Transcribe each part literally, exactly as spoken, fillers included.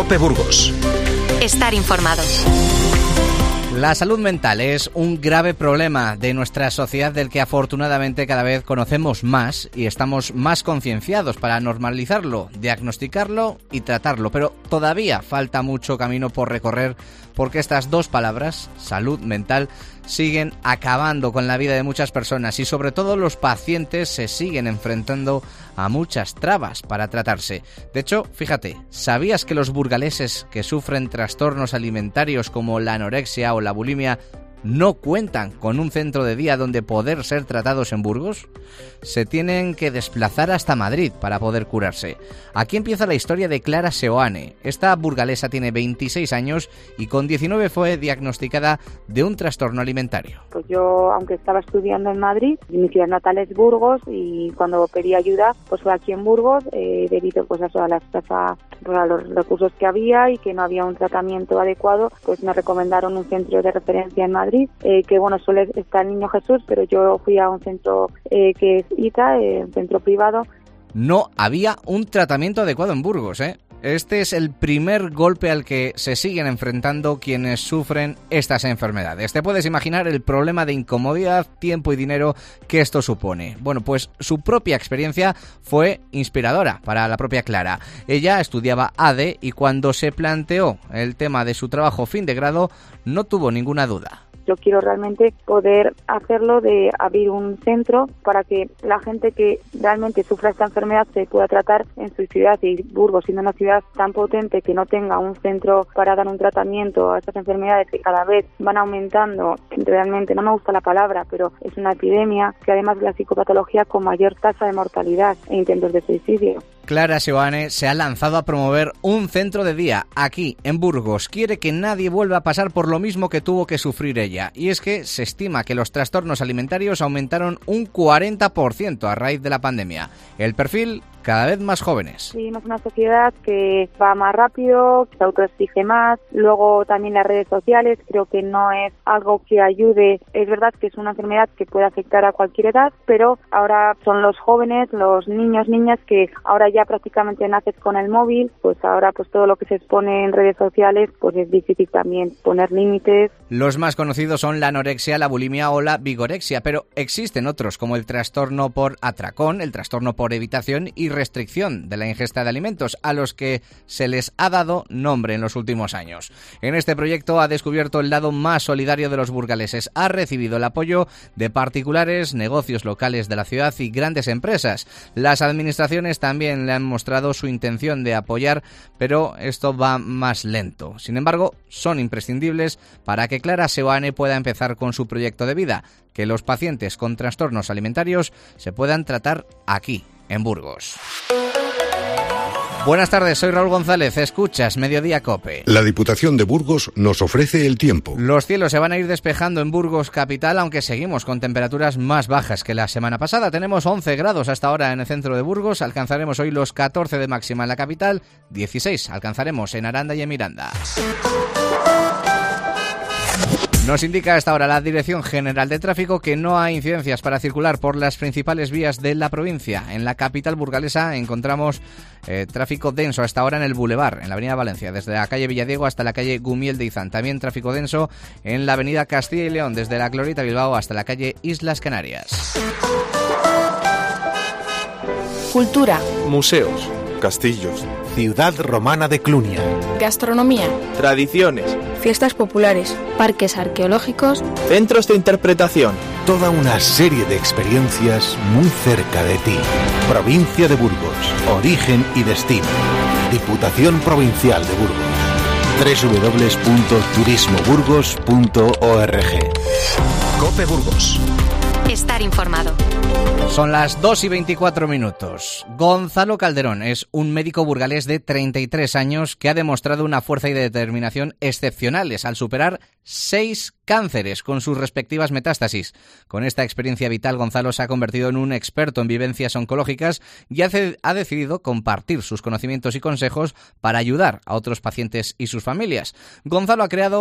COPE Burgos. Estar informado. La salud mental es un grave problema de nuestra sociedad del que afortunadamente cada vez conocemos más y estamos más concienciados para normalizarlo, diagnosticarlo y tratarlo, pero todavía falta mucho camino por recorrer porque estas dos palabras, salud mental, siguen acabando con la vida de muchas personas y sobre todo los pacientes se siguen enfrentando a muchas trabas para tratarse. De hecho, fíjate, ¿sabías que los burgaleses que sufren trastornos alimentarios como la anorexia o la bulimia no cuentan con un centro de día donde poder ser tratados en Burgos? Se tienen que desplazar hasta Madrid para poder curarse. Aquí empieza la historia de Clara Seoane. Esta burgalesa tiene veintiséis años y con diecinueve fue diagnosticada de un trastorno alimentario. Pues yo, aunque estaba estudiando en Madrid, mi ciudad natal es Burgos y cuando pedí ayuda, pues fue aquí en Burgos, eh, debido pues a, a, las, a, a los recursos que había y que no había un tratamiento adecuado, pues me recomendaron un centro de referencia en Madrid. Eh, que bueno, suele estar el Niño Jesús, pero yo fui a un centro eh, que es I T A, eh, un centro privado. No había un tratamiento adecuado en Burgos, ¿eh? Este es el primer golpe al que se siguen enfrentando quienes sufren estas enfermedades. Te puedes imaginar el problema de incomodidad, tiempo y dinero que esto supone. Bueno, pues su propia experiencia fue inspiradora para la propia Clara. Ella estudiaba A D E y cuando se planteó el tema de su trabajo fin de grado, no tuvo ninguna duda. Yo quiero realmente poder hacerlo de abrir un centro para que la gente que realmente sufra esta enfermedad se pueda tratar en su ciudad, y Burgos, siendo una ciudad tan potente que no tenga un centro para dar un tratamiento a estas enfermedades que cada vez van aumentando. Realmente no me gusta la palabra, pero es una epidemia que además es la psicopatología con mayor tasa de mortalidad e intentos de suicidio. Clara Seoane se ha lanzado a promover un centro de día aquí, en Burgos. Quiere que nadie vuelva a pasar por lo mismo que tuvo que sufrir ella. Y es que se estima que los trastornos alimentarios aumentaron un cuarenta por ciento a raíz de la pandemia. El perfil, cada vez más jóvenes. Vivimos una sociedad que va más rápido, que se autoexige más. Luego también las redes sociales, creo que no es algo que ayude. Es verdad que es una enfermedad que puede afectar a cualquier edad, pero ahora son los jóvenes, los niños, niñas, que ahora ya prácticamente naces con el móvil, pues ahora pues todo lo que se expone en redes sociales, pues es difícil también poner límites. Los más conocidos son la anorexia, la bulimia o la vigorexia, pero existen otros como el trastorno por atracón, el trastorno por evitación y restricción de la ingesta de alimentos, a los que se les ha dado nombre en los últimos años. En este proyecto ha descubierto el lado más solidario de los burgaleses. Ha recibido el apoyo de particulares, negocios locales de la ciudad y grandes empresas. Las administraciones también le han mostrado su intención de apoyar, pero esto va más lento. Sin embargo, son imprescindibles para que Clara Seoane pueda empezar con su proyecto de vida, que los pacientes con trastornos alimentarios se puedan tratar aquí, en Burgos. Buenas tardes, soy Raúl González, escuchas Mediodía COPE. La Diputación de Burgos nos ofrece el tiempo. Los cielos se van a ir despejando en Burgos capital, aunque seguimos con temperaturas más bajas que la semana pasada. Tenemos once grados hasta ahora en el centro de Burgos, alcanzaremos hoy los catorce de máxima en la capital, dieciséis alcanzaremos en Aranda y en Miranda. Nos indica a esta hora la Dirección General de Tráfico que no hay incidencias para circular por las principales vías de la provincia. En la capital burgalesa encontramos eh, tráfico denso hasta ahora en el Boulevard, en la avenida Valencia, desde la calle Villadiego hasta la calle Gumiel de Izán. También tráfico denso en la avenida Castilla y León, desde la Glorieta Bilbao hasta la calle Islas Canarias. Cultura. Museos. Castillos. Ciudad romana de Clunia. Gastronomía. Tradiciones. Fiestas populares. Parques arqueológicos. Centros de interpretación. Toda una serie de experiencias muy cerca de ti. Provincia de Burgos. Origen y destino. Diputación Provincial de Burgos. doble u doble u doble u punto turismo burgos punto org. COPE Burgos. Estar informado. Son las dos y veinticuatro minutos. Gonzalo Calderón es un médico burgalés de treinta y tres años que ha demostrado una fuerza y determinación excepcionales al superar seis cánceres con sus respectivas metástasis. Con esta experiencia vital, Gonzalo se ha convertido en un experto en vivencias oncológicas y hace, ha decidido compartir sus conocimientos y consejos para ayudar a otros pacientes y sus familias. Gonzalo ha creado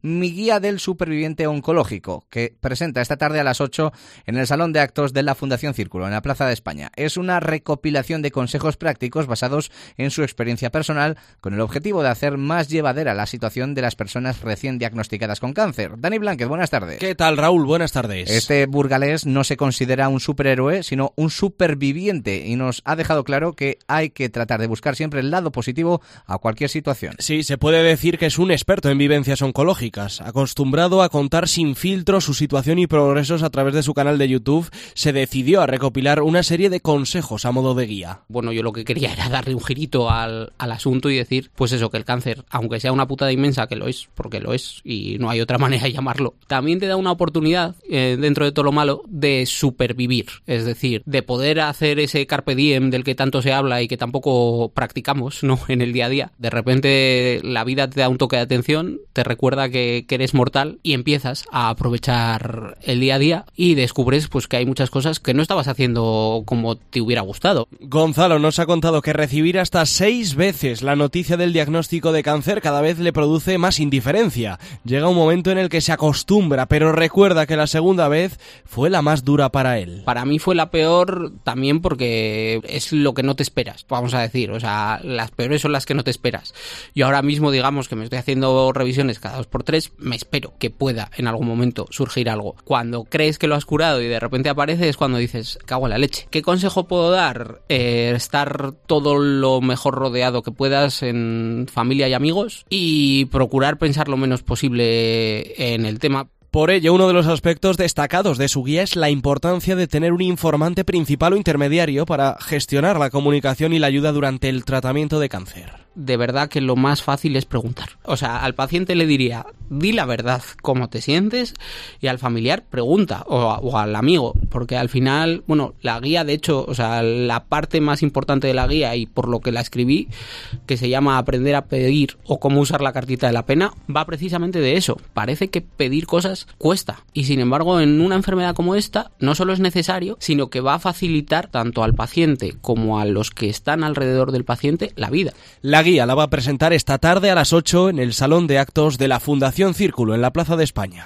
Mi guía del superviviente oncológico, que presenta esta tarde a las ocho en el Salón de Actos de la Fundación Círculo, en la Plaza de España. Es una recopilación de consejos prácticos basados en su experiencia personal, con el objetivo de hacer más llevadera la situación de las personas recién diagnosticadas con cáncer. Dani Blánquez, buenas tardes. ¿Qué tal, Raúl? Buenas tardes. Este burgalés no se considera un superhéroe, sino un superviviente, y nos ha dejado claro que hay que tratar de buscar siempre el lado positivo a cualquier situación. Sí, se puede decir que es un experto en vivencias oncológicas, acostumbrado a contar sin filtro su situación y progresos a través de su canal de YouTube. Se decidió a recopilar una serie de consejos a modo de guía. Bueno, yo lo que quería era darle un girito al, al asunto y decir, pues eso, que el cáncer, aunque sea una putada inmensa, que lo es, porque lo es, y no hay otra manera de llamarlo, también te da una oportunidad, eh, dentro de todo lo malo, de supervivir. Es decir, de poder hacer ese carpe diem del que tanto se habla y que tampoco practicamos, ¿no?, en el día a día. De repente la vida te da un toque de atención, te recuerda que, que eres mortal y empiezas a aprovechar el día a día y descubres pues que hay muchas cosas que no estabas haciendo como te hubiera gustado. Gonzalo nos ha contado que recibir hasta seis veces la noticia del diagnóstico de cáncer cada vez le produce más indiferencia. Llega un momento en el que se acostumbra, pero recuerda que la segunda vez fue la más dura para él. Para mí fue la peor también porque es lo que no te esperas, vamos a decir. O sea, las peores son las que no te esperas. Yo ahora mismo, digamos que me estoy haciendo revisiones cada dos por tres, me espero que pueda en algún momento surgir algo. Cuando crees que lo has curado y de repente aparece es cuando dices, cago en la leche. ¿Qué consejo puedo dar? Eh, estar todo lo mejor rodeado que puedas en familia y amigos y procurar pensar lo menos posible en el tema. Por ello, uno de los aspectos destacados de su guía es la importancia de tener un informante principal o intermediario para gestionar la comunicación y la ayuda durante el tratamiento de cáncer. De verdad que lo más fácil es preguntar. O sea, al paciente le diría, di la verdad, cómo te sientes, y al familiar pregunta, o, o al amigo, porque al final, bueno, la guía, de hecho, o sea, la parte más importante de la guía, y por lo que la escribí, que se llama Aprender a pedir o cómo usar la cartita de la pena, va precisamente de eso. Parece que pedir cosas cuesta, y sin embargo, en una enfermedad como esta, no solo es necesario, sino que va a facilitar tanto al paciente como a los que están alrededor del paciente la vida. La guía la va a presentar esta tarde a las ocho en el Salón de Actos de la Fundación Círculo en la Plaza de España.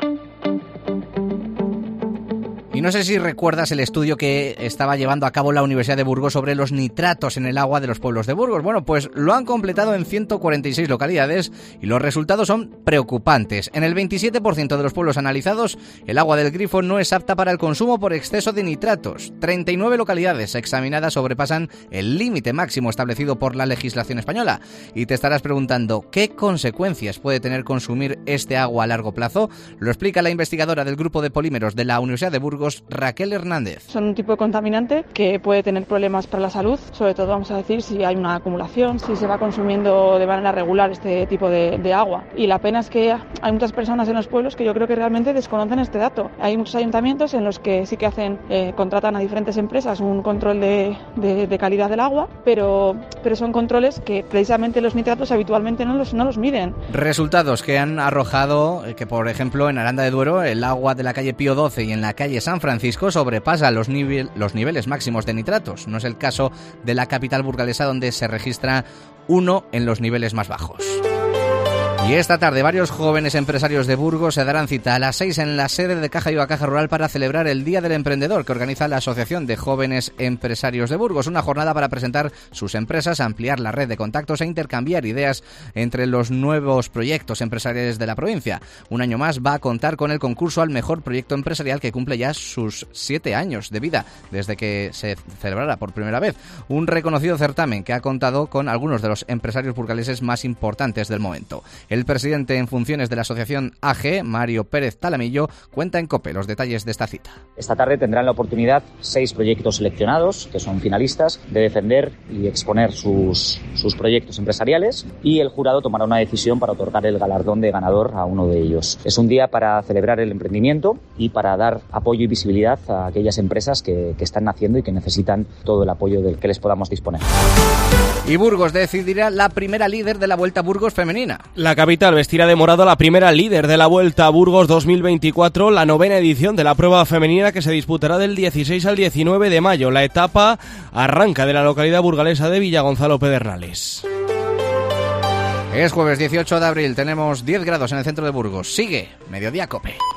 Y no sé si recuerdas el estudio que estaba llevando a cabo la Universidad de Burgos sobre los nitratos en el agua de los pueblos de Burgos. Bueno, pues lo han completado en ciento cuarenta y seis localidades y los resultados son preocupantes. En el veintisiete por ciento de los pueblos analizados, el agua del grifo no es apta para el consumo por exceso de nitratos. treinta y nueve localidades examinadas sobrepasan el límite máximo establecido por la legislación española. Y te estarás preguntando, ¿qué consecuencias puede tener consumir este agua a largo plazo? Lo explica la investigadora del Grupo de Polímeros de la Universidad de Burgos, Raquel Hernández. Son un tipo de contaminante que puede tener problemas para la salud, sobre todo vamos a decir si hay una acumulación, si se va consumiendo de manera regular este tipo de, de agua. Y la pena es que hay muchas personas en los pueblos que yo creo que realmente desconocen este dato. Hay muchos ayuntamientos en los que sí que hacen, eh, contratan a diferentes empresas un control de, de, de calidad del agua, pero, pero son controles que precisamente los nitratos habitualmente no los, no los miden. Resultados que han arrojado que, por ejemplo, en Aranda de Duero, el agua de la calle Pío doce y en la calle San Francisco sobrepasa los, nivel, los niveles máximos de nitratos. No es el caso de la capital burgalesa, donde se registra uno en los niveles más bajos. Y esta tarde varios jóvenes empresarios de Burgos se darán cita a las seis en la sede de Caja Viva Caja Rural para celebrar el Día del Emprendedor que organiza la Asociación de Jóvenes Empresarios de Burgos. Una jornada para presentar sus empresas, ampliar la red de contactos e intercambiar ideas entre los nuevos proyectos empresariales de la provincia. Un año más va a contar con el concurso al mejor proyecto empresarial, que cumple ya sus siete años de vida desde que se celebrara por primera vez. Un reconocido certamen que ha contado con algunos de los empresarios burgaleses más importantes del momento. El presidente en funciones de la asociación A G, Mario Pérez Talamillo, cuenta en COPE los detalles de esta cita. Esta tarde tendrán la oportunidad seis proyectos seleccionados, que son finalistas, de defender y exponer sus, sus proyectos empresariales, y el jurado tomará una decisión para otorgar el galardón de ganador a uno de ellos. Es un día para celebrar el emprendimiento y para dar apoyo y visibilidad a aquellas empresas que, que están naciendo y que necesitan todo el apoyo del que les podamos disponer. Y Burgos decidirá la primera líder de la Vuelta a Burgos femenina. La capital vestirá de morado a la primera líder de la Vuelta a Burgos dos mil veinticuatro, la novena edición de la prueba femenina, que se disputará del dieciséis al diecinueve de mayo. La etapa arranca de la localidad burgalesa de Villagonzalo Pedernales. Es jueves dieciocho de abril, tenemos diez grados en el centro de Burgos. Sigue Mediodía Cope.